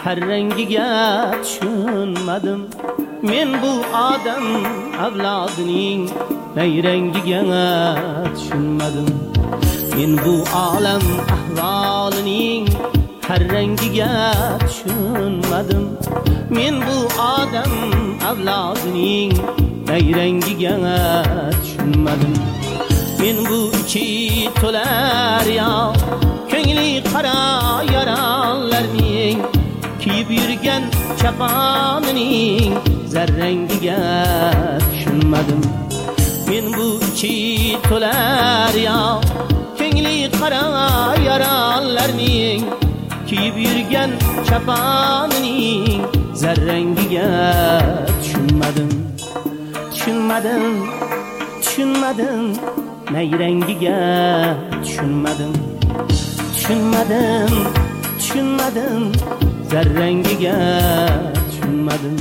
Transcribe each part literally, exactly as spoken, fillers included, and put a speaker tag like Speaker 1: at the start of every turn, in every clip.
Speaker 1: rengiga tushunmadim. Men bu odam avlodining rengiga tushunmadim. Men bu olam ahvolining har rengiga tushunmadim. Men bu odam avlodining rengiga tushunmadim. Men bu ichi to'lar yo ko'ngli qara yaralarning kiyib yurgan chaponining zarrangiga tushunmadim. Men bu ichi to'lar yo ko'ngli qara yaralarning kiyib yurgan chaponining zarrangiga tushunmadim. Tushunmadim, tushunmadim, nayrangiga tushunmadim. Tushunmadim, tushunmadim, zarrangiga tushunmadim.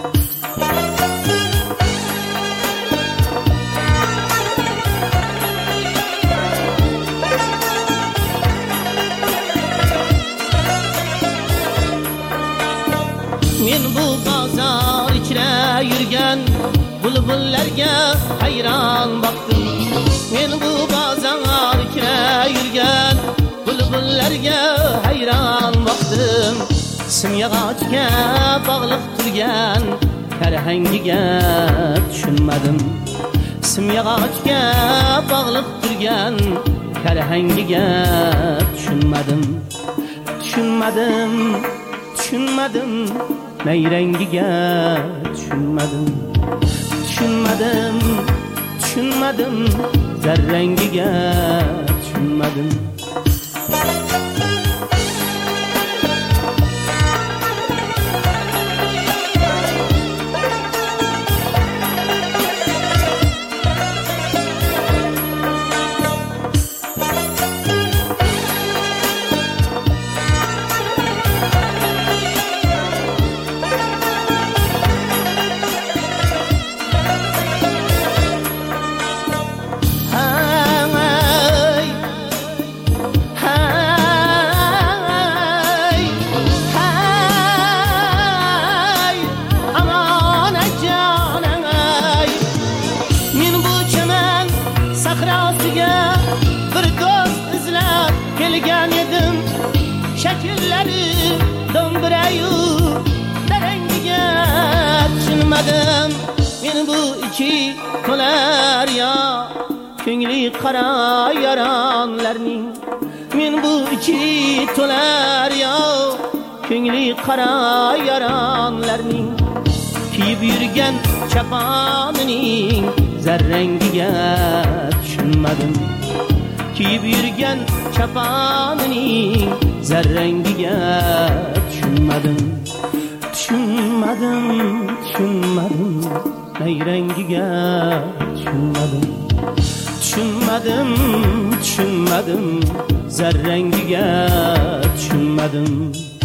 Speaker 1: Men bu bozor ichra yurgan bulbullarga hayron boqdim. Men bu bozor ichra yurgan bulbullarga hayron boqdim. Simyog'ochga bog'liq turgan karhangiga tushunmadim. Simyog'ochga bog'liq turgan karhangiga tushunmadim. Tushunmadim, tushunmadim, nayrangiga tushunmadim. Tushunmadim, tushunmadim, zarrangiga tushunmadim. Bir do'st izlab kelgan edim. Shakllari do'mbirayu darangiga tushunmadim. Men bu ichi to'lar yo ko'ngli qara yaronlarning. Men bu ichi to'lar yo ko'ngli qara yaronlarning kiyib yurgan chaponining zarrangiga tushunmadim. Kiyib yurgan chaponining zarrangiga tushunmadim. Tushunmadim, tushunmadim, nayrangiga tushunmadim. Tushunmadim, tushunmadim, zarrangiga tushunmadim.